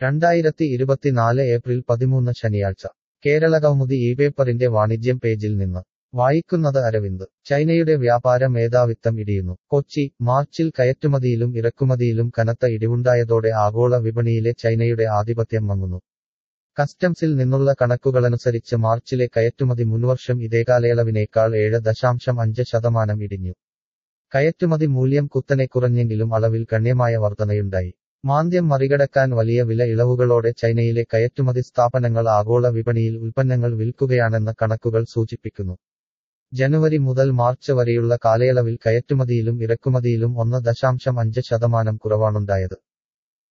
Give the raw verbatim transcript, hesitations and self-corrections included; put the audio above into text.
രണ്ടായിരത്തി ഇരുപത്തിനാല് ഏപ്രിൽ പതിമൂന്ന് ശനിയാഴ്ച കേരള കൗമുദി ഈ പേപ്പറിന്റെ വാണിജ്യം പേജിൽ നിന്ന് വായിക്കുന്നത് അരവിന്ദ് ചൈനയുടെ വ്യാപാര മേധാവിത്വം ഇടിയുന്നു കൊച്ചി മാർച്ചിൽ കയറ്റുമതിയിലും ഇറക്കുമതിയിലും കനത്ത ഇടിവുണ്ടായതോടെ ആഗോള വിപണിയിലെ ചൈനയുടെ ആധിപത്യം മങ്ങുന്നു കസ്റ്റംസിൽ നിന്നുള്ള കണക്കുകളനുസരിച്ച് മാർച്ചിലെ കയറ്റുമതി മുൻവർഷം ഇതേ കാലയളവിനേക്കാൾ ഏഴ് ദശാംശം അഞ്ച് ശതമാനം ഇടിഞ്ഞു കയറ്റുമതി മൂല്യം കുത്തനെ കുറഞ്ഞെങ്കിലും അളവിൽ ഗണ്യമായ വർധനയുണ്ടായി മാന്ദ്യം മറികടക്കാൻ വലിയ വില ഇളവുകളോടെ ചൈനയിലെ കയറ്റുമതി സ്ഥാപനങ്ങൾ ആഗോള വിപണിയിൽ ഉൽപ്പന്നങ്ങൾ വിൽക്കുകയാണെന്ന് കണക്കുകൾ സൂചിപ്പിക്കുന്നു ജനുവരി മുതൽ മാർച്ച് വരെയുള്ള കാലയളവിൽ കയറ്റുമതിയിലും ഇറക്കുമതിയിലും ഒന്ന് ദശാംശം അഞ്ച് ശതമാനം കുറവാണുണ്ടായത്